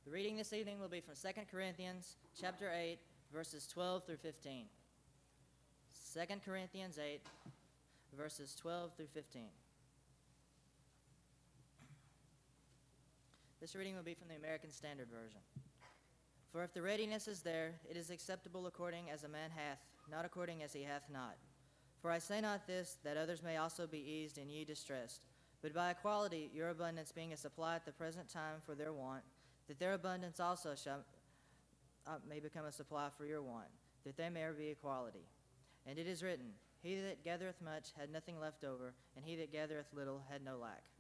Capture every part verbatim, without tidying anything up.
The reading this evening will be from Second Corinthians chapter eight, verses twelve through fifteen. Second Corinthians eight, verses twelve through fifteen. This reading will be from the American Standard Version. For if the readiness is there, it is acceptable according as a man hath, not according as he hath not. For I say not this, that others may also be eased and ye distressed, but by equality your abundance being a supply at the present time for their want, that their abundance also shall, uh, may become a supply for your want, that there may be equality. And it is written, He that gathereth much had nothing left over, and he that gathereth little had no lack.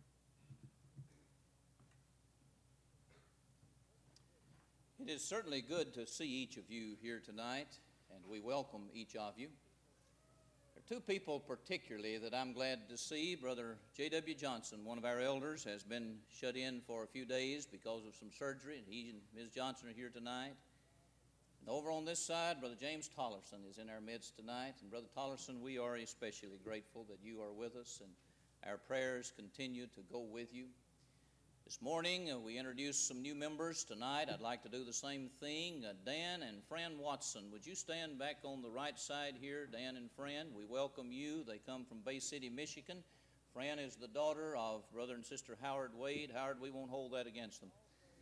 It is certainly good to see each of you here tonight, and we welcome each of you. There are two people particularly that I'm glad to see. Brother J W Johnson, one of our elders, has been shut in for a few days because of some surgery, and he and Miz Johnson are here tonight. And over on this side, Brother James Tollerson is in our midst tonight. And Brother Tollerson, we are especially grateful that you are with us, and our prayers continue to go with you. This morning, uh, we introduced some new members tonight. I'd like to do the same thing. Uh, Dan and Fran Watson, would you stand back on the right side here, Dan and Fran? We welcome you. They come from Bay City, Michigan. Fran is the daughter of Brother and Sister Howard Wade. Howard, we won't hold that against them.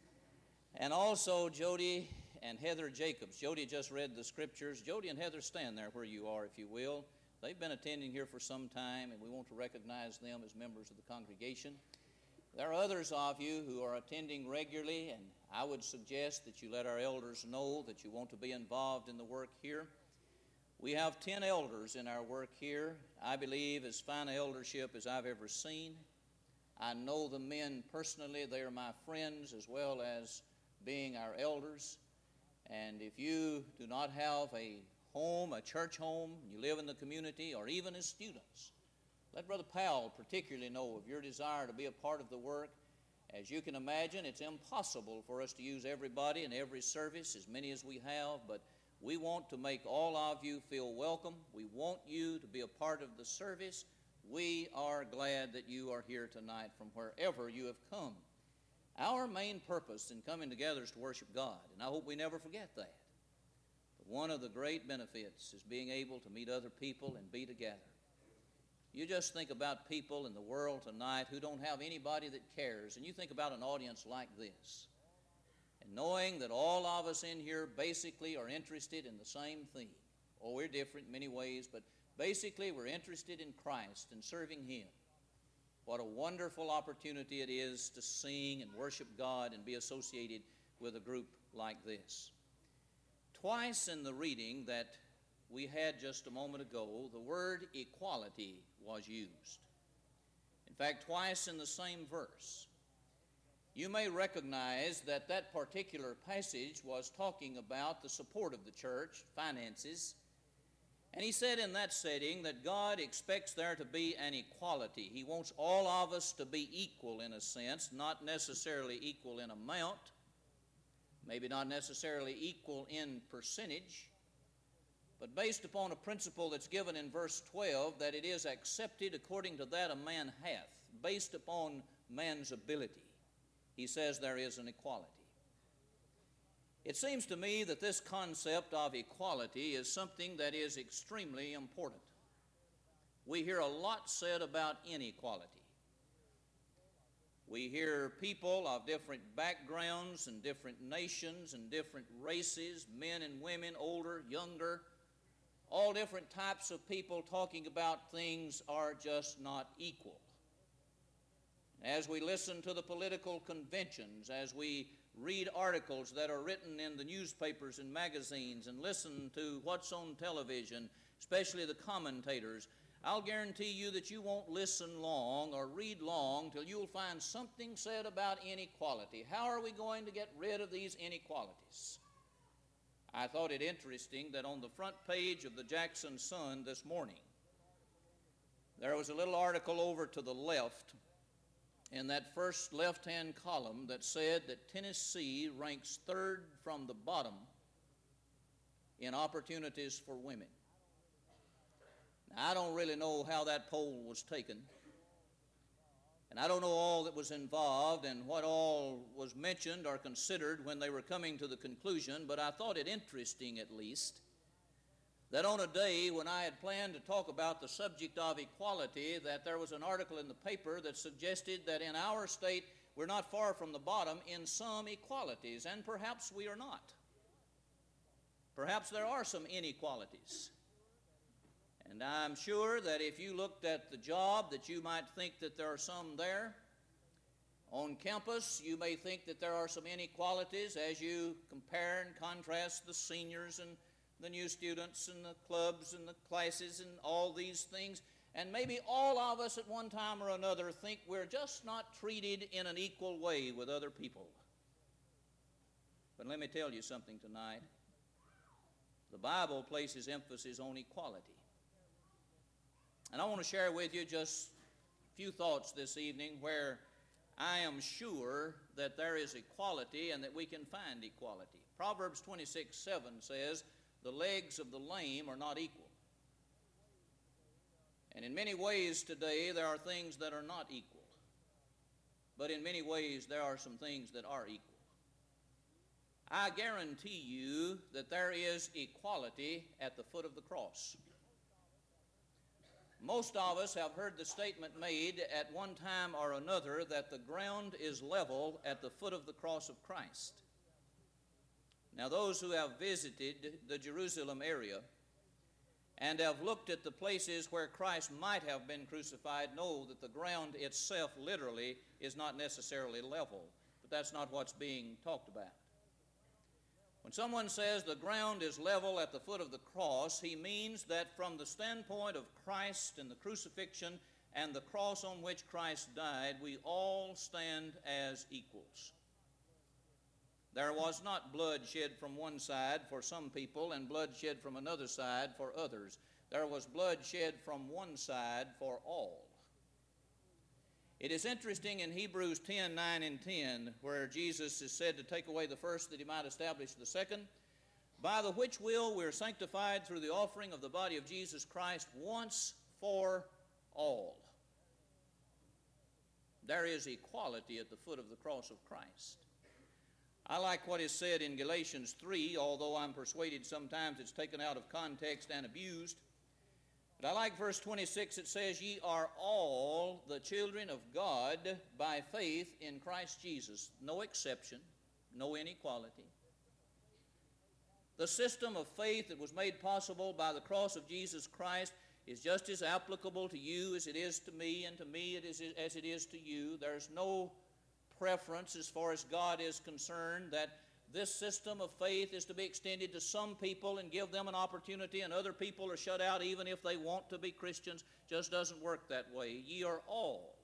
And also Jody and Heather Jacobs. Jody just read the scriptures. Jody and Heather, stand there where you are, if you will. They've been attending here for some time, and we want to recognize them as members of the congregation. There are others of you who are attending regularly, and I would suggest that you let our elders know that you want to be involved in the work here. We have ten elders in our work here. I believe as fine eldership as I've ever seen. I know the men personally. They are my friends as well as being our elders. And if you do not have a home, a church home, you live in the community, or even as students, let Brother Powell particularly know of your desire to be a part of the work. As you can imagine, it's impossible for us to use everybody in every service, as many as we have, but we want to make all of you feel welcome. We want you to be a part of the service. We are glad that you are here tonight from wherever you have come. Our main purpose in coming together is to worship God, and I hope we never forget that. But one of the great benefits is being able to meet other people and be together. You just think about people in the world tonight who don't have anybody that cares, and you think about an audience like this. And knowing that all of us in here basically are interested in the same thing. Oh, we're different in many ways, but basically we're interested in Christ and serving Him. What a wonderful opportunity it is to sing and worship God and be associated with a group like this. Twice in the reading that we had just a moment ago, the word equality was used. In fact, twice in the same verse. You may recognize that that particular passage was talking about the support of the church, finances. And he said in that setting that God expects there to be an equality. He wants all of us to be equal in a sense, not necessarily equal in amount, maybe not necessarily equal in percentage, but based upon a principle that's given in verse twelve, that it is accepted according to that a man hath, based upon man's ability. He says there is an equality. It seems to me that this concept of equality is something that is extremely important. We hear a lot said about inequality. We hear people of different backgrounds and different nations and different races, men and women, older, younger, all different types of people talking about things are just not equal. As we listen to the political conventions, as we read articles that are written in the newspapers and magazines and listen to what's on television, especially the commentators, I'll guarantee you that you won't listen long or read long till you'll find something said about inequality. How are we going to get rid of these inequalities? I thought it interesting that on the front page of the Jackson Sun this morning, there was a little article over to the left in that first left-hand column that said that Tennessee ranks third from the bottom in opportunities for women. Now, I don't really know how that poll was taken, And I don't know all that was involved and what all was mentioned or considered when they were coming to the conclusion, but I thought it interesting at least that on a day when I had planned to talk about the subject of equality, that there was an article in the paper that suggested that in our state we're not far from the bottom in some equalities, and perhaps we are not. Perhaps there are some inequalities. And I'm sure that if you looked at the job, that you might think that there are some there. On campus, you may think that there are some inequalities as you compare and contrast the seniors and the new students and the clubs and the classes and all these things. And maybe all of us at one time or another think we're just not treated in an equal way with other people. But let me tell you something tonight. The Bible places emphasis on equality. And I want to share with you just a few thoughts this evening where I am sure that there is equality and that we can find equality. Proverbs twenty-six seven says, "The legs of the lame are not equal." And in many ways today there are things that are not equal. But in many ways there are some things that are equal. I guarantee you that there is equality at the foot of the cross. Most of us have heard the statement made at one time or another that the ground is level at the foot of the cross of Christ. Now, those who have visited the Jerusalem area and have looked at the places where Christ might have been crucified know that the ground itself literally is not necessarily level. But that's not what's being talked about. When someone says the ground is level at the foot of the cross, he means that from the standpoint of Christ and the crucifixion and the cross on which Christ died, we all stand as equals. There was not blood shed from one side for some people and blood shed from another side for others. There was blood shed from one side for all. It is interesting in Hebrews ten, nine and ten, where Jesus is said to take away the first that he might establish the second, by the which will we are sanctified through the offering of the body of Jesus Christ once for all. There is equality at the foot of the cross of Christ. I like what is said in Galatians three, although I'm persuaded sometimes it's taken out of context and abused. But I like verse twenty-six. It says, "Ye are all the children of God by faith in Christ Jesus." No exception, no inequality. The system of faith that was made possible by the cross of Jesus Christ is just as applicable to you as it is to me, and to me it is as it is to you. There's no preference as far as God is concerned that this system of faith is to be extended to some people and give them an opportunity, and other people are shut out even if they want to be Christians. Just doesn't work that way. Ye are all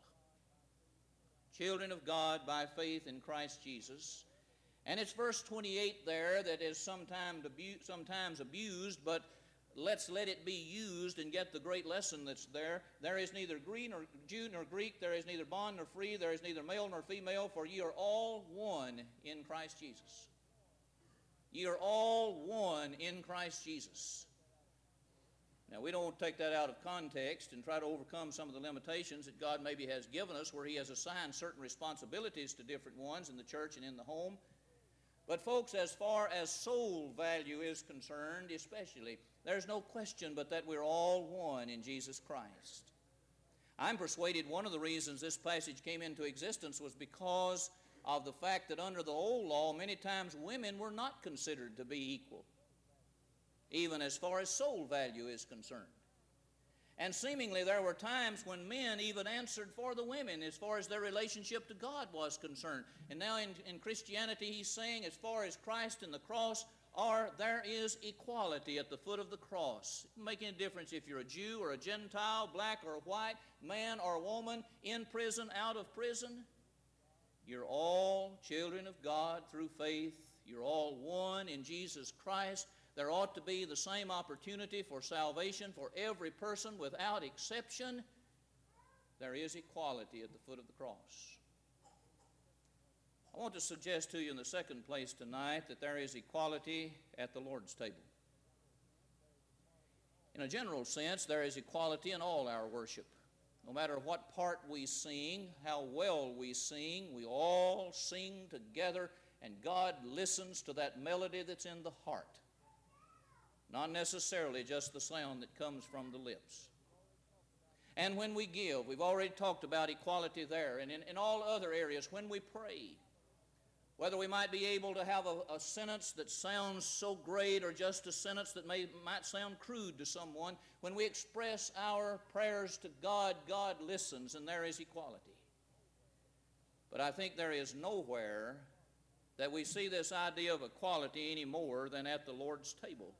children of God by faith in Christ Jesus. And it's verse twenty-eight there that is sometimes abused, sometimes abused, but let's let it be used and get the great lesson that's there. There is neither Greek nor Jew nor Greek, there is neither bond nor free, there is neither male nor female, for ye are all one in Christ Jesus. Ye are all one in Christ Jesus. Now, we don't take that out of context and try to overcome some of the limitations that God maybe has given us, where he has assigned certain responsibilities to different ones in the church and in the home. But folks, as far as soul value is concerned especially, there's no question but that we're all one in Jesus Christ. I'm persuaded one of the reasons this passage came into existence was because of the fact that under the old law, many times women were not considered to be equal, even as far as soul value is concerned. And seemingly there were times when men even answered for the women as far as their relationship to God was concerned. And now in, in Christianity, he's saying as far as Christ and the cross are, there is equality at the foot of the cross. It doesn't make any difference if you're a Jew or a Gentile, black or white, man or woman, in prison, out of prison. You're all children of God through faith. You're all one in Jesus Christ. There ought to be the same opportunity for salvation for every person without exception. There is equality at the foot of the cross. I want to suggest to you in the second place tonight that there is equality at the Lord's table. In a general sense, there is equality in all our worship. No matter what part we sing, how well we sing, we all sing together, and God listens to that melody that's in the heart, not necessarily just the sound that comes from the lips. And when we give, we've already talked about equality there, and in, in all other areas, when we pray, whether we might be able to have a, a sentence that sounds so great or just a sentence that may, might sound crude to someone, when we express our prayers to God, God listens, and there is equality. But I think there is nowhere that we see this idea of equality any more than at the Lord's table.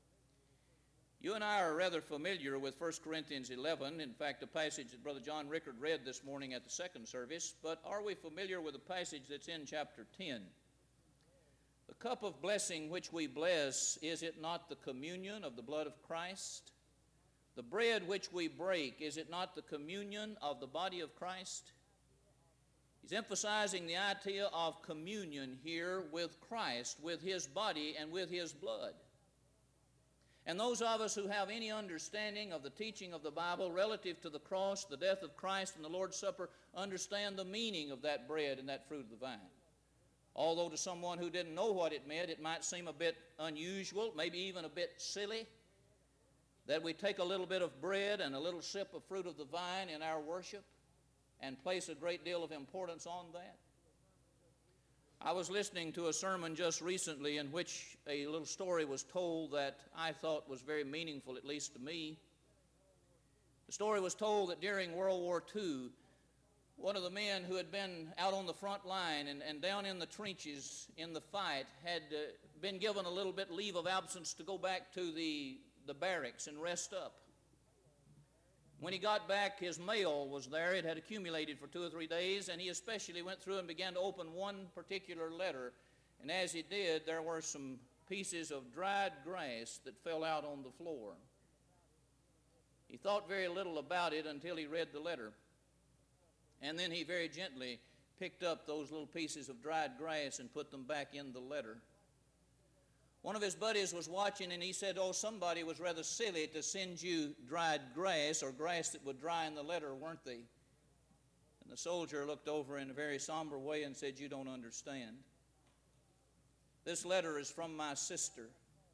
You and I are rather familiar with First Corinthians eleven, in fact, a passage that Brother John Rickard read this morning at the second service, but are we familiar with a passage that's in chapter ten? The cup of blessing which we bless, is it not the communion of the blood of Christ? The bread which we break, is it not the communion of the body of Christ? He's emphasizing the idea of communion here with Christ, with His body and with His blood. And those of us who have any understanding of the teaching of the Bible relative to the cross, the death of Christ, and the Lord's Supper understand the meaning of that bread and that fruit of the vine. Although to someone who didn't know what it meant, it might seem a bit unusual, maybe even a bit silly, that we take a little bit of bread and a little sip of fruit of the vine in our worship and place a great deal of importance on that. I was listening to a sermon just recently in which a little story was told that I thought was very meaningful, at least to me. The story was told that during World War Two, one of the men who had been out on the front line and, and down in the trenches in the fight had uh, been given a little bit leave of absence to go back to the, the barracks and rest up. When he got back, his mail was there. It had accumulated for two or three days, and he especially went through and began to open one particular letter. And as he did, there were some pieces of dried grass that fell out on the floor. He thought very little about it until he read the letter. And then he very gently picked up those little pieces of dried grass and put them back in the letter. One of his buddies was watching, and he said, "Oh, somebody was rather silly to send you dried grass, or grass that would dry in the letter, weren't they?" And the soldier looked over in a very somber way and said, "You don't understand. This letter is from my sister.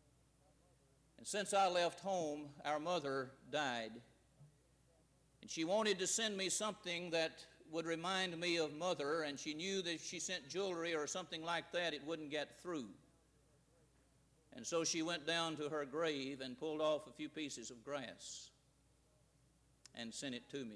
And since I left home, our mother died. And she wanted to send me something that would remind me of Mother, and she knew that if she sent jewelry or something like that, it wouldn't get through. And so she went down to her grave and pulled off a few pieces of grass and sent it to me."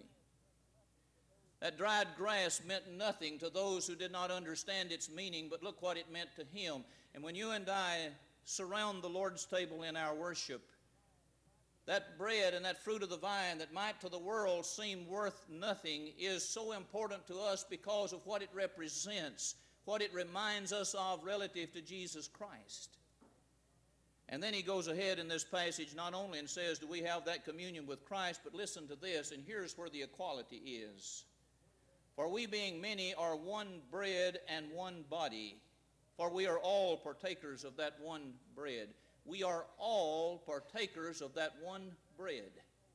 That dried grass meant nothing to those who did not understand its meaning, but look what it meant to him. And when you and I surround the Lord's table in our worship, that bread and that fruit of the vine that might to the world seem worth nothing is so important to us because of what it represents, what it reminds us of relative to Jesus Christ. And then he goes ahead in this passage not only and says, do we have that communion with Christ, but listen to this, and here's where the equality is. For we being many are one bread and one body, for we are all partakers of that one bread. We are all partakers of that one bread.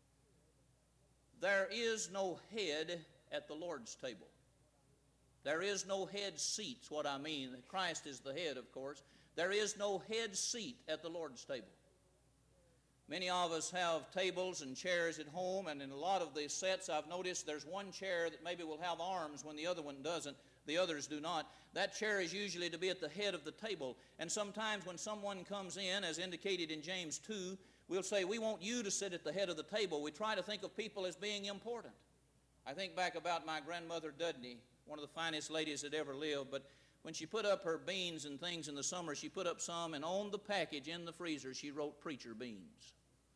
There is no head at the Lord's table. There is no head seats, what I mean. Christ is the head, of course. There is no head seat at the Lord's table. Many of us have tables and chairs at home, and in a lot of the sets I've noticed there's one chair that maybe will have arms when the other one doesn't. The others do not. That chair is usually to be at the head of the table. And sometimes when someone comes in, as indicated in James two, we'll say, we want you to sit at the head of the table. We try to think of people as being important. I think back about my grandmother Dudney, one of the finest ladies that ever lived, but when she put up her beans and things in the summer, she put up some, and on the package in the freezer, she wrote preacher beans.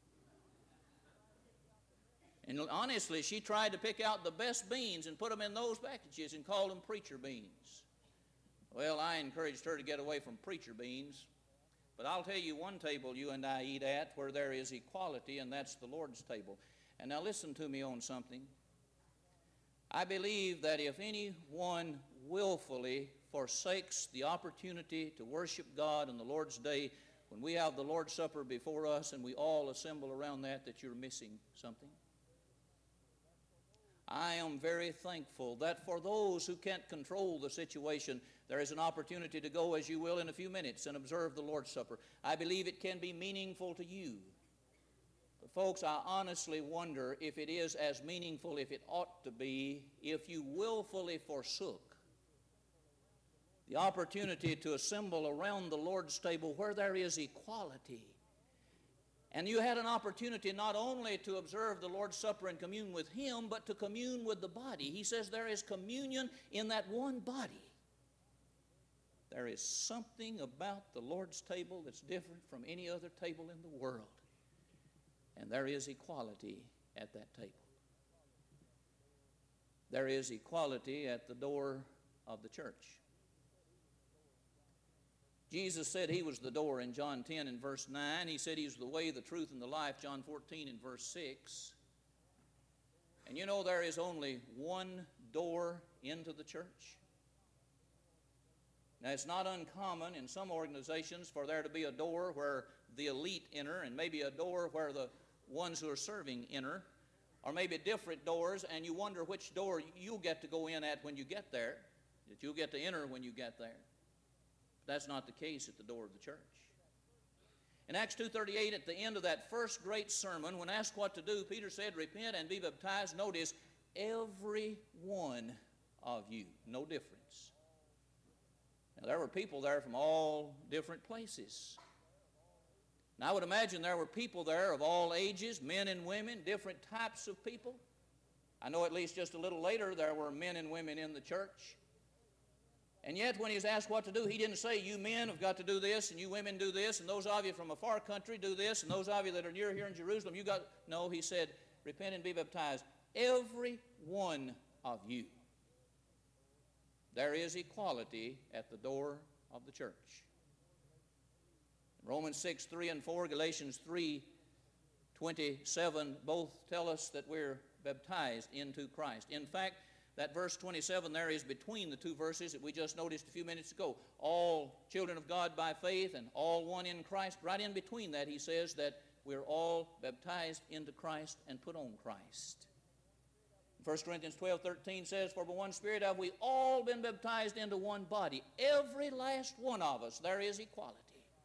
And honestly, she tried to pick out the best beans and put them in those packages and call them preacher beans. Well, I encouraged her to get away from preacher beans. But I'll tell you one table you and I eat at where there is equality, and that's the Lord's table. And now listen to me on something. I believe that if anyone willfully forsakes the opportunity to worship God on the Lord's day, when we have the Lord's Supper before us and we all assemble around that, that you're missing something. I am very thankful that for those who can't control the situation, there is an opportunity to go, as you will in a few minutes, and observe the Lord's Supper. I believe it can be meaningful to you. But folks, I honestly wonder if it is as meaningful, if it ought to be, if you willfully forsook the opportunity to assemble around the Lord's table where there is equality. And you had an opportunity not only to observe the Lord's Supper and commune with Him, but to commune with the body. He says there is communion in that one body. There is something about the Lord's table that's different from any other table in the world. And there is equality at that table. There is equality at the door of the church. Jesus said He was the door in John ten and verse nine. He said He's the way, the truth, and the life, John fourteen and verse six. And you know there is only one door into the church. Now, it's not uncommon in some organizations for there to be a door where the elite enter, and maybe a door where the ones who are serving enter, or maybe different doors, and you wonder which door you'll get to go in at when you get there, that you'll get to enter when you get there. But that's not the case at the door of the church. In Acts two thirty-eight, at the end of that first great sermon, when asked what to do, Peter said, repent and be baptized. Notice, every one of you, no difference. Now, there were people there from all different places. Now, I would imagine there were people there of all ages, men and women, different types of people. I know at least just a little later there were men and women in the church. And yet, when he was asked what to do, he didn't say, you men have got to do this, and you women do this, and those of you from a far country do this, and those of you that are near here in Jerusalem, you got... No, he said, repent and be baptized. Every one of you. There is equality at the door of the church. Romans six, three and four, Galatians three, twenty-seven, both tell us that we're baptized into Christ. In fact, that verse twenty-seven there is between the two verses that we just noticed a few minutes ago. All children of God by faith and all one in Christ. Right in between that, he says that we're all baptized into Christ and put on Christ. First Corinthians twelve, thirteen says, for by one Spirit have we all been baptized into one body. Every last one of us, there is equality.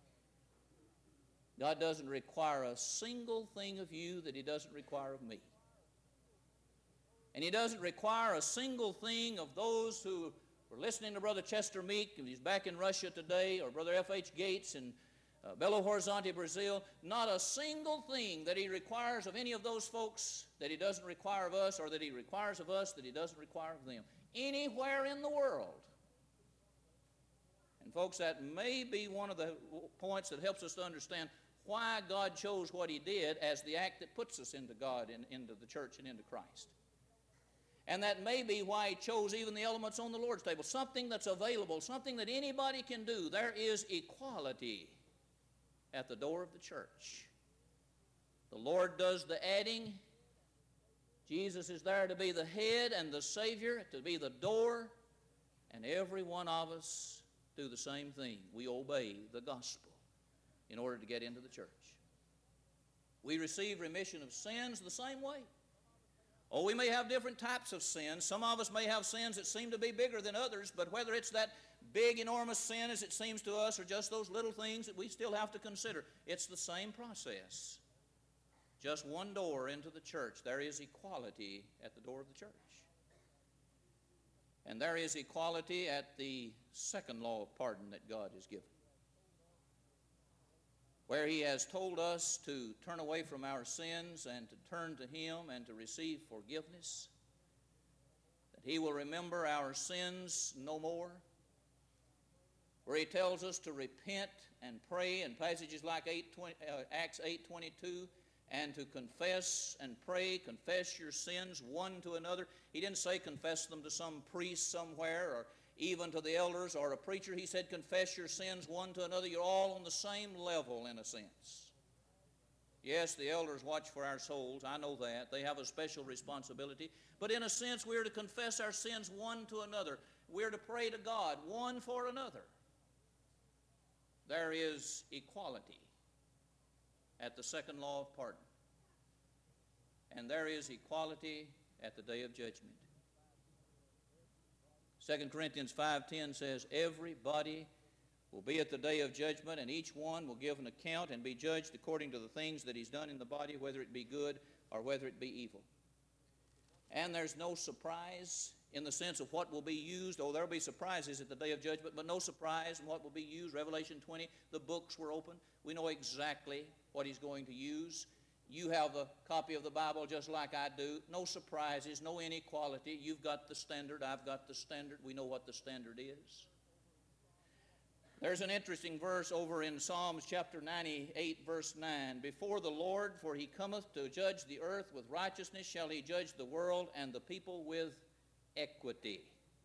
God doesn't require a single thing of you that He doesn't require of me. And He doesn't require a single thing of those who were listening to Brother Chester Meek, and he's back in Russia today, or Brother F H Gates in uh, Belo Horizonte, Brazil. Not a single thing that He requires of any of those folks that He doesn't require of us, or that He requires of us that He doesn't require of them. Anywhere in the world. And folks, that may be one of the points that helps us to understand why God chose what He did as the act that puts us into God, and into the church, and into Christ. And that may be why He chose even the elements on the Lord's table. Something that's available, something that anybody can do. There is equality at the door of the church. The Lord does the adding. Jesus is there to be the head and the Savior, to be the door. And every one of us do the same thing. We obey the gospel in order to get into the church. We receive remission of sins the same way. Oh, we may have different types of sins. Some of us may have sins that seem to be bigger than others, but whether it's that big, enormous sin as it seems to us, or just those little things that we still have to consider, it's the same process. Just one door into the church. There is equality at the door of the church. And there is equality at the second law of pardon that God has given, where He has told us to turn away from our sins and to turn to Him and to receive forgiveness, that He will remember our sins no more, where He tells us to repent and pray in passages like eight twenty, uh, Acts eight twenty-two, and to confess and pray, confess your sins one to another. He didn't say confess them to some priest somewhere, or even to the elders or a preacher. He said confess your sins one to another. You're all on the same level in a sense. Yes, the elders watch for our souls. I know that. They have a special responsibility. But in a sense, we're to confess our sins one to another. We're to pray to God one for another. There is equality at the second law of pardon. And there is equality at the day of judgment. Second Corinthians five ten says, everybody will be at the day of judgment, and each one will give an account and be judged according to the things that he's done in the body, whether it be good or whether it be evil. And there's no surprise in the sense of what will be used. Oh, there will be surprises at the day of judgment, but no surprise in what will be used. Revelation twenty, the books were open. We know exactly what he's going to use. You have a copy of the Bible just like I do. No surprises, no inequality. You've got the standard, I've got the standard. We know what the standard is. There's an interesting verse over in Psalms chapter ninety-eight, verse nine. Before the Lord, for he cometh to judge the earth, with righteousness shall he judge the world, and the people with equity.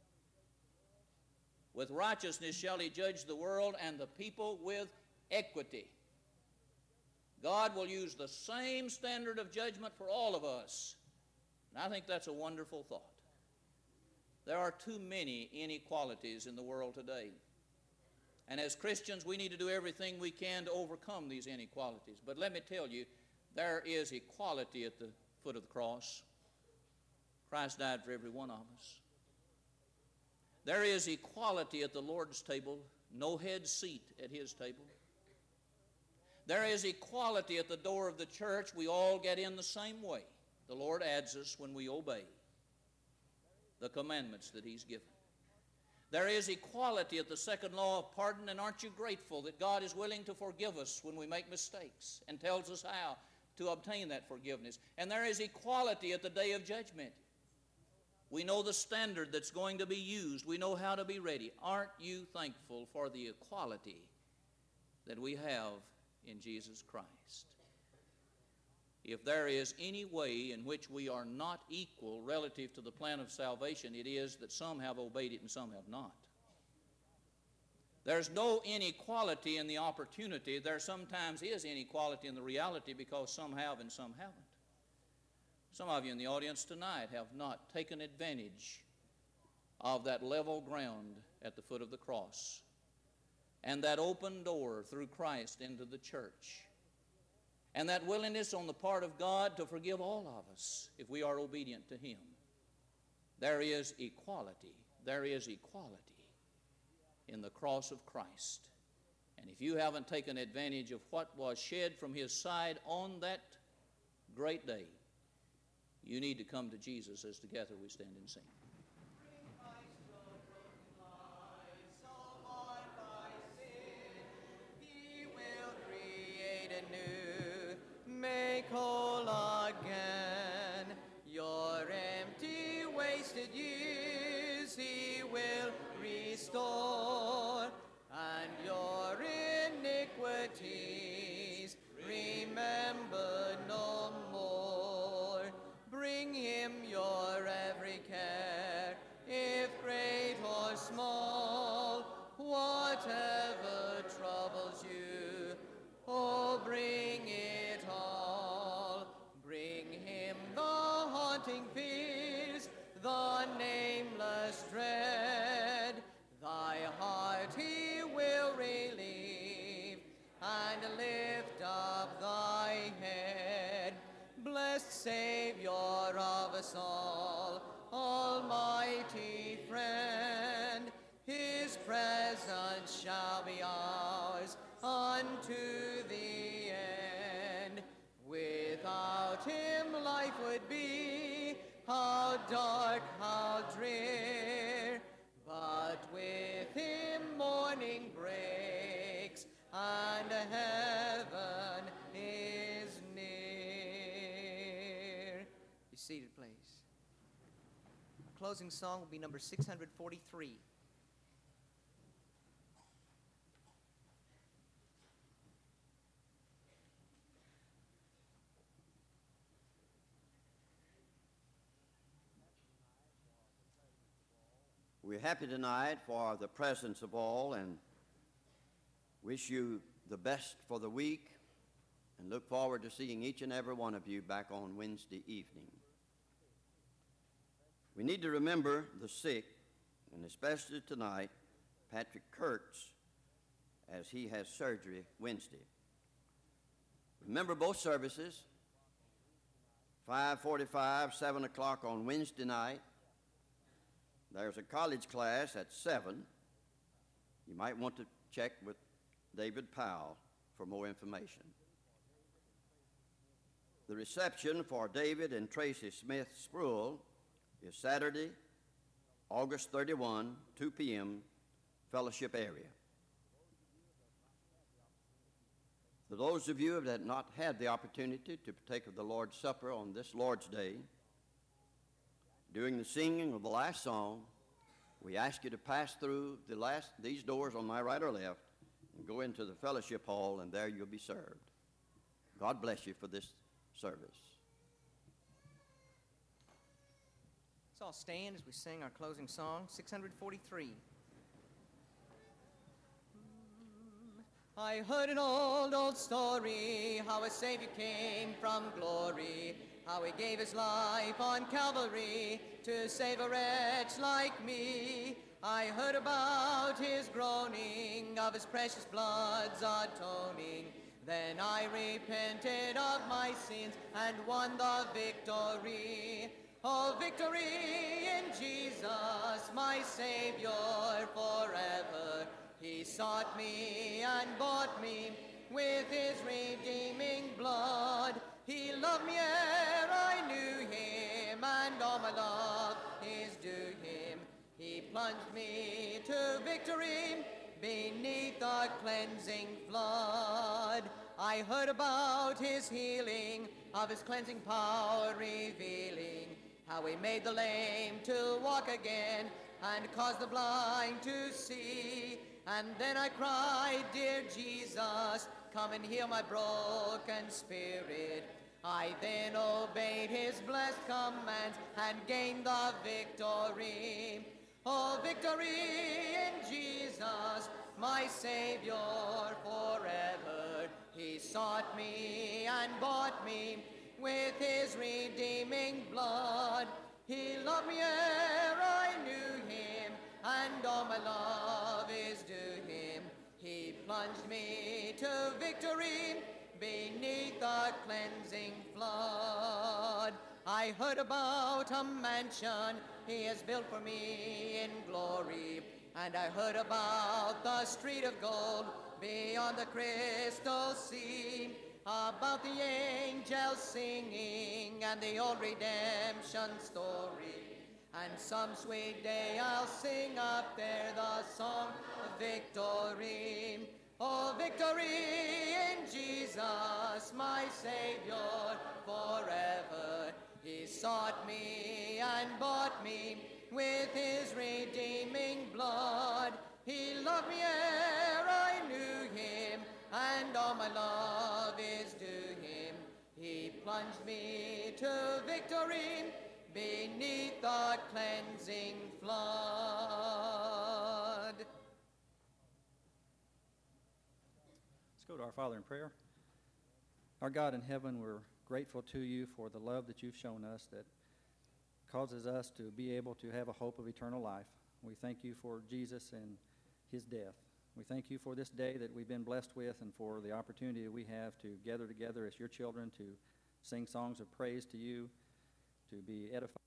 With righteousness shall he judge the world, and the people with equity. God will use the same standard of judgment for all of us. And I think that's a wonderful thought. There are too many inequalities in the world today. And as Christians, we need to do everything we can to overcome these inequalities. But let me tell you, there is equality at the foot of the cross. Christ died for every one of us. There is equality at the Lord's table, no head seat at his table. There is equality at the door of the church. We all get in the same way. The Lord adds us when we obey the commandments that he's given. There is equality at the second law of pardon, and aren't you grateful that God is willing to forgive us when we make mistakes and tells us how to obtain that forgiveness? And there is equality at the day of judgment. We know the standard that's going to be used. We know how to be ready. Aren't you thankful for the equality that we have in Jesus Christ? If there is any way in which we are not equal relative to the plan of salvation, it is that some have obeyed it and some have not. There's no inequality in the opportunity. There sometimes is inequality in the reality because some have and some haven't. Some of you in the audience tonight have not taken advantage of that level ground at the foot of the cross and that open door through Christ into the church, and that willingness on the part of God to forgive all of us if we are obedient to him. There is equality. There is equality in the cross of Christ. And if you haven't taken advantage of what was shed from his side on that great day, you need to come to Jesus as together we stand and sing. Make whole again your empty, wasted years he will restore, and your iniquities remember no more. Bring him your every care, if great or small, whatever troubles you, oh, bring it all. Bring him the haunting fears, the nameless dread. Thy heart he will relieve, and lift up thy head. Blessed Savior of us all, almighty friend, his presence shall be ours unto the end. Without him life would be how dark, how drear, but with him morning breaks and heaven is near. Be seated, please. Our closing song will be number six hundred forty-three. We're happy tonight for the presence of all, and wish you the best for the week, and look forward to seeing each and every one of you back on Wednesday evening. We need to remember the sick, and especially tonight, Patrick Kurtz, as he has surgery Wednesday. Remember both services, five forty-five, seven o'clock on Wednesday night. There's a college class at seven. You might want to check with David Powell for more information. The reception for David and Tracy Smith Spruill is Saturday, August thirty-first, two p m, Fellowship area. For those of you that have not had the opportunity to partake of the Lord's Supper on this Lord's Day, during the singing of the last song, we ask you to pass through the last, these doors on my right or left and go into the fellowship hall, and there you'll be served. God bless you for this service. Let's all stand as we sing our closing song, six forty-three. I heard an old, old story, how a Savior came from glory, how he gave his life on Calvary to save a wretch like me. I heard about his groaning, of his precious blood's atoning. Then I repented of my sins and won the victory. Oh, victory in Jesus, my Savior forever. He sought me and bought me with his redeeming blood. He loved me ere I knew him, and all my love is due him. He plunged me to victory beneath the cleansing flood. I heard about his healing, of his cleansing power revealing, how he made the lame to walk again and caused the blind to see. And then I cried, dear Jesus, come and heal my broken spirit. I then obeyed his blessed commands and gained the victory. Oh, victory in Jesus, my Savior forever. He sought me and bought me with his redeeming blood. He loved me ere I knew him, and all my love is due him. He plunged me to victory beneath the cleansing flood. I heard about a mansion he has built for me in glory, and I heard about the street of gold beyond the crystal sea, about the angels singing and the old redemption story. And some sweet day I'll sing up there the song of victory. Oh, victory in Jesus, my Savior forever. He sought me and bought me with his redeeming blood. He loved me ere I knew him, and all my love is due him. He plunged me to victory beneath the cleansing flood. Let's go to our Father in prayer. Our God in heaven, we're grateful to you for the love that you've shown us that causes us to be able to have a hope of eternal life. We thank you for Jesus and his death. We thank you for this day that we've been blessed with, and for the opportunity that we have to gather together as your children to sing songs of praise to you, to be edified.